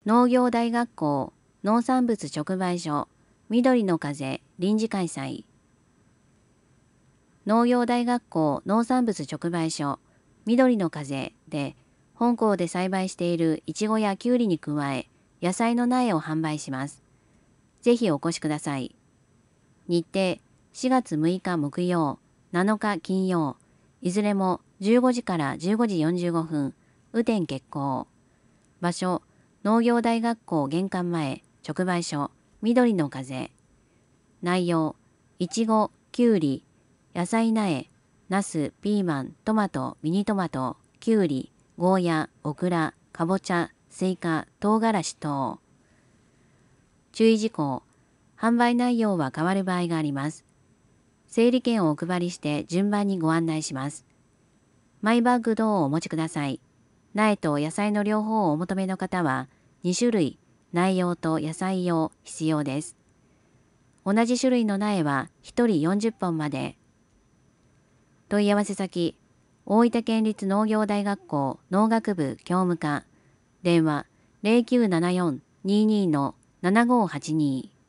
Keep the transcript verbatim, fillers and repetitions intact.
農業大学校農産物直売所緑の風臨時開催。農業大学校農産物直売所緑の風で本校で栽培しているいちごやきゅうりに加え野菜の苗を販売します。ぜひお越しください。日程しがつむいか木曜、なのか金曜、いずれもじゅうごじからじゅうごじよんじゅうごふん、雨天決行。場所農業大学校玄関前直売所緑の風。内容いちご、きゅうり、野菜苗、ナス、ピーマン、トマト、ミニトマト、きゅうり、ゴーヤ、オクラ、かぼちゃ、スイカ、唐辛子等。注意事項、販売内容は変わる場合があります。整理券をお配りして順番にご案内します。マイバッグ等をお持ちください。苗と野菜の両方をお求めの方はにしゅるい、苗用と野菜用必要です。同じ種類の苗はひとりよんじゅっぽんまで。問い合わせ先、大分県立農業大学校農学部教務課、電話 ゼロきゅうななよん にーにー ななごーはちにー